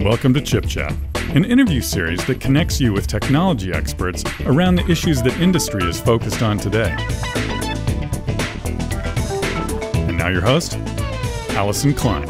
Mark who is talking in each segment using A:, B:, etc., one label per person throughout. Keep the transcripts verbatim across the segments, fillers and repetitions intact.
A: Welcome to Chip Chat, an interview series that connects you with technology experts around the issues that industry is focused on today. And now your host, Allison Klein.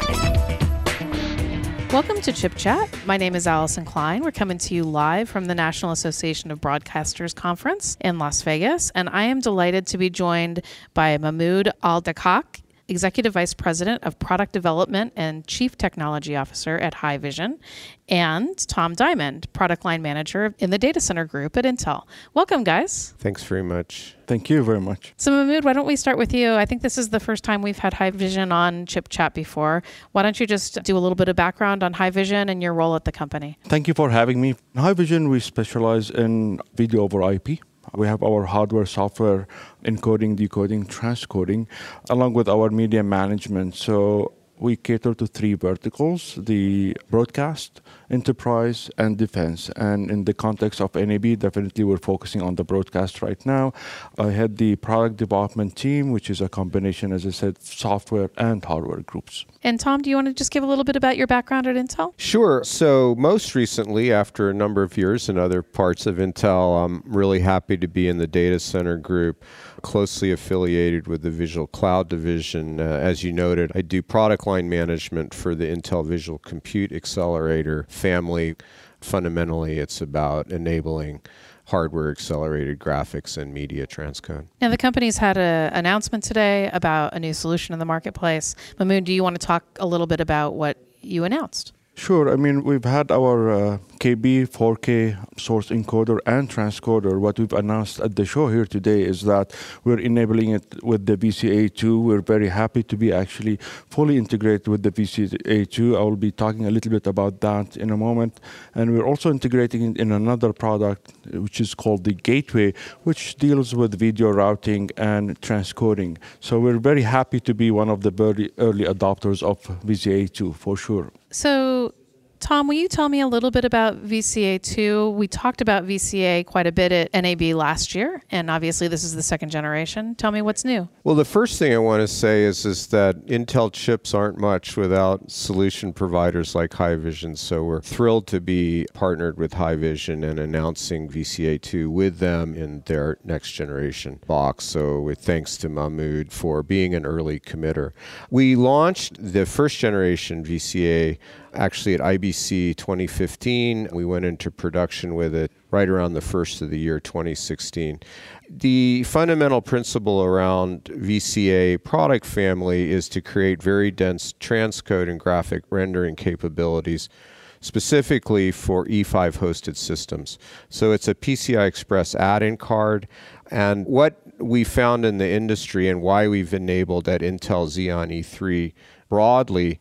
B: Welcome to Chip Chat. My name is Allison Klein. We're coming to you live from the National Association of Broadcasters Conference in Las Vegas, and I am delighted to be joined by Mahmoud Al-Daqqaq, Executive Vice President of Product Development and Chief Technology Officer at Haivision, and Tom Diamond, Product Line Manager in the Data Center Group at Intel. Welcome, guys.
C: Thanks very much.
D: Thank you very much.
B: So, Mahmoud, why don't we start with you? I think this is the first time we've had Haivision on Chip Chat before. Why don't you just do a little bit of background on Haivision and your role at the company?
D: Thank you for having me. Haivision, we specialize in video over I P. We have our hardware, software, encoding, decoding, transcoding, along with our media management. So we cater to three verticals: the broadcast, enterprise, and defense. And in the context of N A B, definitely we're focusing on the broadcast right now. I head the product development team, which is a combination, as I said, software and hardware groups.
B: And Tom, do you want to just give a little bit about your background at Intel?
C: Sure. So most recently, after a number of years in other parts of Intel, I'm really happy to be in the data center group, closely affiliated with the Visual Cloud division. Uh, as you noted, I do product line management for the Intel Visual Compute Accelerator family. Fundamentally, it's about enabling hardware-accelerated graphics and media transcode.
B: Now, the company's had an announcement today about a new solution in the marketplace. Mahmoud, do you want to talk a little bit about what you announced?
D: Sure. I mean, we've had our uh, K B four K source encoder and transcoder. What we've announced at the show here today is that we're enabling it with the V C A two. We're very happy to be actually fully integrated with the V C A two. I will be talking a little bit about that in a moment. And we're also integrating it in another product, which is called the Gateway, which deals with video routing and transcoding. So we're very happy to be one of the early, early adopters of V C A two, for sure.
B: So, Tom, will you tell me a little bit about V C A two? We talked about V C A quite a bit at N A B last year, and obviously this is the second generation. Tell me what's new.
C: Well, the first thing I want to say is, is that Intel chips aren't much without solution providers like Haivision, so we're thrilled to be partnered with Haivision and announcing V C A two with them in their next generation box. So with thanks to Mahmoud for being an early committer. We launched the first generation V C A actually at I B C twenty fifteen. We went into production with it right around the first of the year twenty sixteen. The fundamental principle around V C A product family is to create very dense transcode and graphic rendering capabilities specifically for E five hosted systems. So it's a P C I Express add-in card. And what we found in the industry and why we've enabled at Intel Xeon E three broadly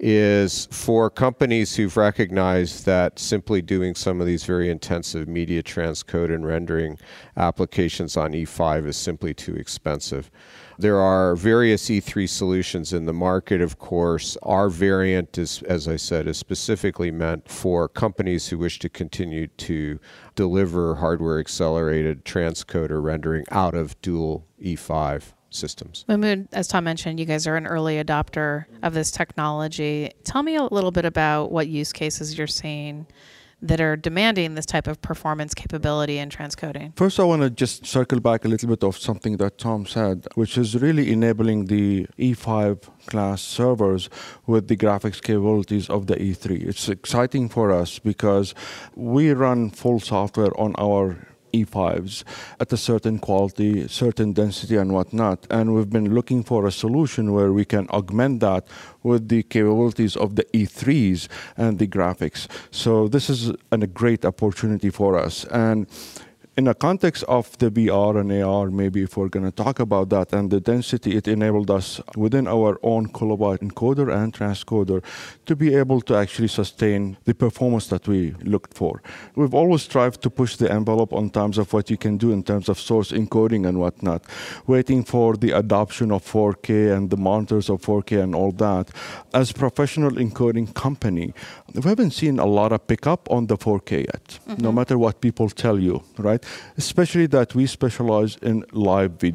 C: is for companies who've recognized that simply doing some of these very intensive media transcode and rendering applications on E five is simply too expensive. There are various E three solutions in the market, of course. Our variant, is, as I said, is specifically meant for companies who wish to continue to deliver hardware-accelerated transcode or rendering out of dual E five systems.
B: Mahmoud, as Tom mentioned, you guys are an early adopter of this technology. Tell me a little bit about what use cases you're seeing that are demanding this type of performance capability in transcoding.
D: First, I want to just circle back a little bit of something that Tom said, which is really enabling the E five class servers with the graphics capabilities of the E three. It's exciting for us because we run full software on our E fives at a certain quality, certain density and whatnot. And we've been looking for a solution where we can augment that with the capabilities of the E threes and the graphics. So this is an, a great opportunity for us. And in a context of the V R and A R, maybe if we're going to talk about that and the density, it enabled us within our own kilobyte encoder and transcoder to be able to actually sustain the performance that we looked for. We've always strived to push the envelope on terms of what you can do in terms of source encoding and whatnot, waiting for the adoption of four K and the monitors of four K and all that. As a professional encoding company, we haven't seen a lot of pickup on the four K yet, mm-hmm. no matter what people tell you, right? Especially that we specialize in live video.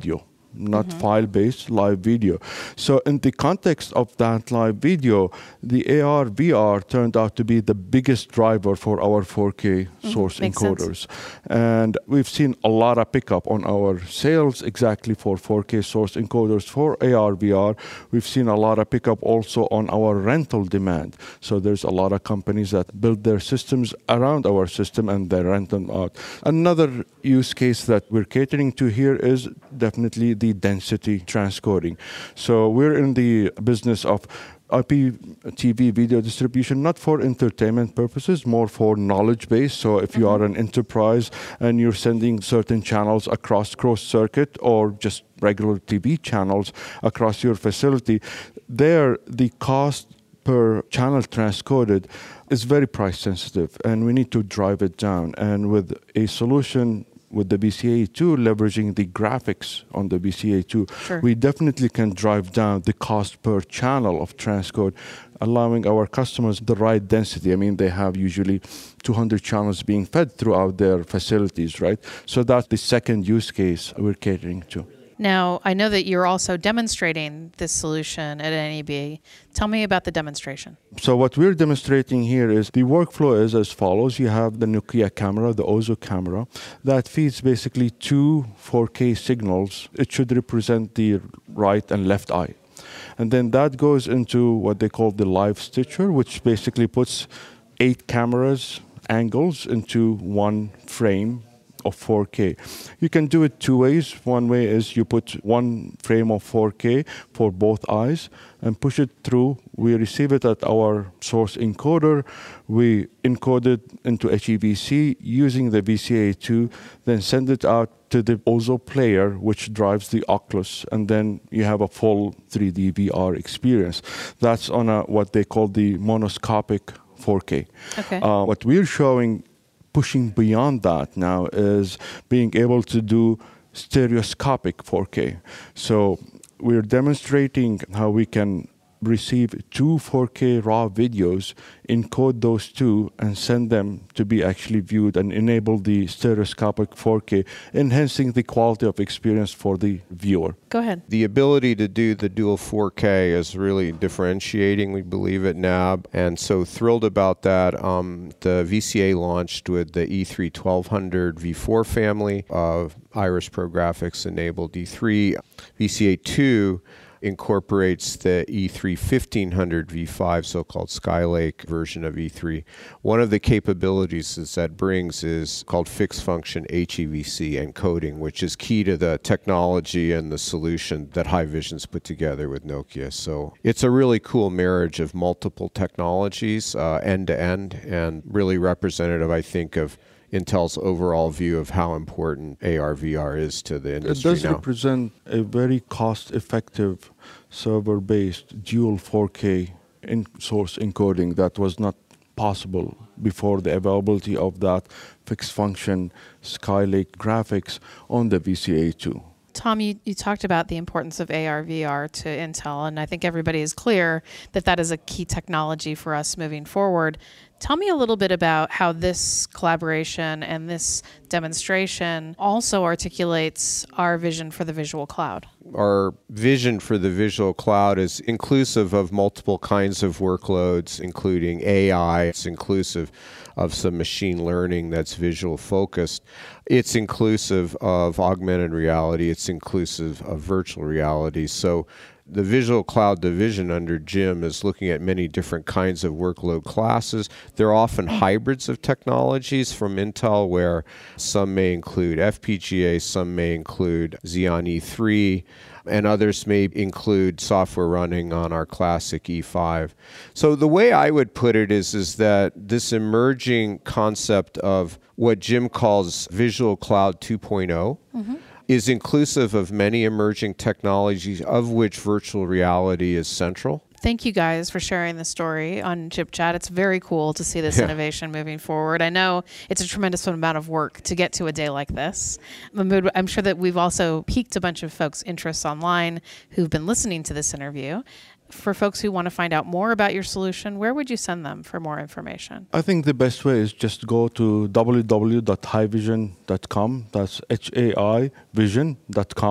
D: not
B: Mm-hmm.
D: file-based, live video. So in the context of that live video, the A R V R turned out to be the biggest driver for our four K
B: Mm-hmm.
D: source
B: Makes
D: encoders. And we've seen a lot of pickup on our sales exactly for four K source encoders for A R V R. We've seen a lot of pickup also on our rental demand. So there's a lot of companies that build their systems around our system and they rent them out. Another use case that we're catering to here is definitely the density transcoding. So we're in the business of I P T V video distribution, not for entertainment purposes, more for knowledge base. So if you are an enterprise and you're sending certain channels across closed circuit or just regular T V channels across your facility, there the cost per channel transcoded is very price sensitive and we need to drive it down. And with a solution with the V C A two, leveraging the graphics on the V C A two,
B: Sure.
D: we definitely can drive down the cost per channel of transcode, allowing our customers the right density. I mean, they have usually two hundred channels being fed throughout their facilities, right? So that's the second use case we're catering to.
B: Now, I know that you're also demonstrating this solution at N E B. Tell me about the demonstration.
D: So what we're demonstrating here is the workflow is as follows. You have the Nokia camera, the Ozo camera, that feeds basically two four K signals. It should represent the right and left eye. And then that goes into what they call the live stitcher, which basically puts eight cameras angles into one frame of four K. You can do it two ways. One way is you put one frame of four K for both eyes and push it through. We receive it at our source encoder. We encode it into H E V C using the V C A two, then send it out to the Ozo player, which drives the Oculus, and then you have a full three D V R experience. That's on a, what they call the monoscopic four K.
B: Okay.
D: Uh, what we're showing pushing beyond that now is being able to do stereoscopic four K. So we're demonstrating how we can receive two four K raw videos, encode those two, and send them to be actually viewed and enable the stereoscopic four K, enhancing the quality of experience for the viewer.
B: Go ahead.
C: The ability to do the dual four K is really differentiating, we believe, at N A B, and so thrilled about that. Um, the V C A launched with the E three twelve hundred V four family of Iris Pro Graphics enabled E three. V C A two incorporates the E three fifteen hundred V five, so-called Skylake version of E three. One of the capabilities that that brings is called fixed function H E V C encoding, which is key to the technology and the solution that Haivision's put together with Nokia. So it's a really cool marriage of multiple technologies, uh, end-to-end, and really representative, I think, of Intel's overall view of how important A R V R is to the industry
D: It does
C: now.
D: represent a very cost-effective server-based dual four K in source encoding that was not possible before the availability of that fixed function Skylake graphics on the V C A two.
B: Tom, you, you talked about the importance of A R V R to Intel, and I think everybody is clear that that is a key technology for us moving forward. Tell me a little bit about how this collaboration and this demonstration also articulates our vision for the visual cloud.
C: Our vision for the visual cloud is inclusive of multiple kinds of workloads, including A I. It's inclusive of some machine learning that's visual focused. It's inclusive of augmented reality. It's inclusive of virtual reality. So the Visual Cloud division under Jim is looking at many different kinds of workload classes. They're often hybrids of technologies from Intel, where some may include F P G A, some may include Xeon E three, and others may include software running on our classic E five. So the way I would put it is, is that this emerging concept of what Jim calls Visual Cloud two point oh mm-hmm. is inclusive of many emerging technologies, of which virtual reality is central.
B: Thank you guys for sharing the story on Chip Chat. It's very cool to see this
C: Yeah.
B: innovation moving forward. I know it's a tremendous amount of work to get to a day like this. Mahmoud, I'm sure that we've also piqued a bunch of folks' interests online who've been listening to this interview. For folks who want to find out more about your solution, where would you send them for more information?
D: I think the best way is just go to w w w dot haivision dot com. That's H A I vision dot com.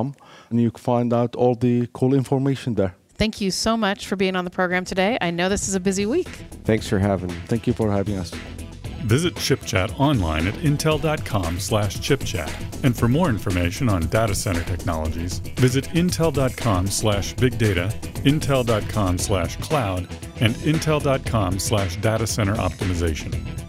D: and you can find out all the cool information there.
B: Thank you so much for being on the program today. I know this is a busy week.
C: Thanks for having me.
D: Thank you for having us.
A: Visit ChipChat online at intel.com slash chipchat. And for more information on data center technologies, visit intel.com slash big data, intel.com slash cloud, and intel.com slash data center optimization.